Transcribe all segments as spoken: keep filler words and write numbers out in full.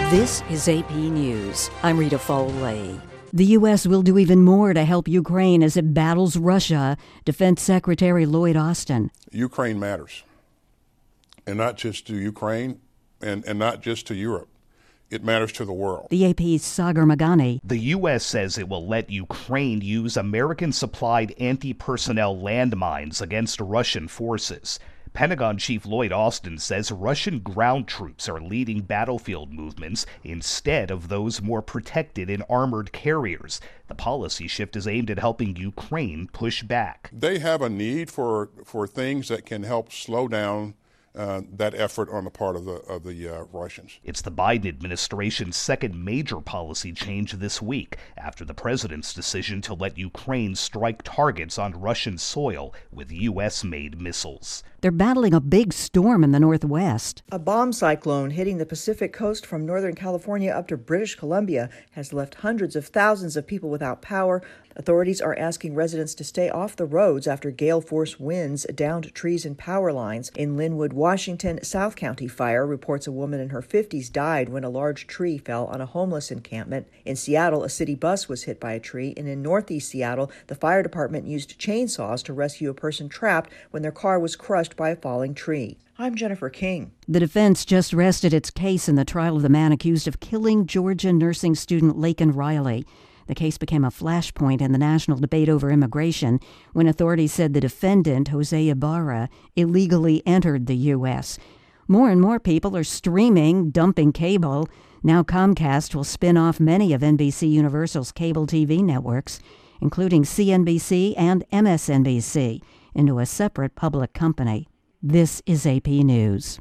This is A P News. I'm Rita Foley. The U S will do even more to help Ukraine as it battles Russia, Defense Secretary Lloyd Austin. Ukraine matters, and not just to Ukraine and, and not just to Europe. It matters to the world. The A P's Sagar Magani. The U S says it will let Ukraine use American-supplied anti-personnel landmines against Russian forces. Pentagon Chief Lloyd Austin says Russian ground troops are leading battlefield movements instead of those more protected in armored carriers. The policy shift is aimed at helping Ukraine push back. They have a need for, for things that can help slow down Uh, that effort on the part of the of the uh, Russians. It's the Biden administration's second major policy change this week after the president's decision to let Ukraine strike targets on Russian soil with U S-made missiles. They're battling a big storm in the Northwest. A bomb cyclone hitting the Pacific coast from Northern California up to British Columbia has left hundreds of thousands of people without power. Authorities are asking residents to stay off the roads after gale-force winds downed trees and power lines. In Linwood, Washington, South County Fire reports a woman in her fifties died when a large tree fell on a homeless encampment. In Seattle, a city bus was hit by a tree, and in northeast Seattle, the fire department used chainsaws to rescue a person trapped when their car was crushed by a falling tree. I'm Jennifer King. The defense just rested its case in the trial of the man accused of killing Georgia nursing student Laken Riley. The case became a flashpoint in the national debate over immigration when authorities said the defendant, Jose Ibarra, illegally entered the U S. More and more people are streaming, dumping cable. Now Comcast will spin off many of N B C Universal's cable T V networks, including C N B C and M S N B C, into a separate public company. This is A P News.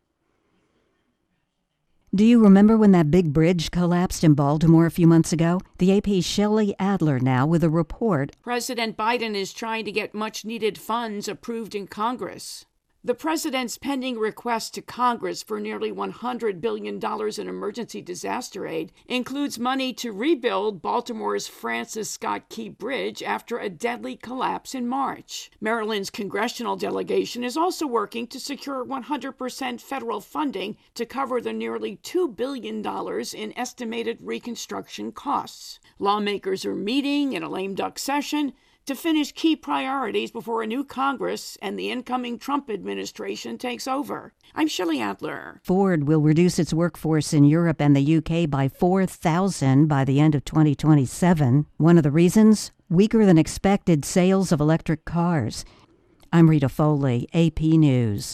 Do you remember when that big bridge collapsed in Baltimore a few months ago? The A P's Shelley Adler now with a report. President Biden is trying to get much-needed funds approved in Congress. The president's pending request to Congress for nearly one hundred billion dollars in emergency disaster aid includes money to rebuild Baltimore's Francis Scott Key Bridge after a deadly collapse in March. Maryland's congressional delegation is also working to secure one hundred percent federal funding to cover the nearly two billion dollars in estimated reconstruction costs. Lawmakers are meeting in a lame duck session to finish key priorities before a new Congress and the incoming Trump administration takes over. I'm Shelley Adler. Ford will reduce its workforce in Europe and the U K by four thousand by the end of twenty twenty-seven. One of the reasons? Weaker than expected sales of electric cars. I'm Rita Foley, A P News.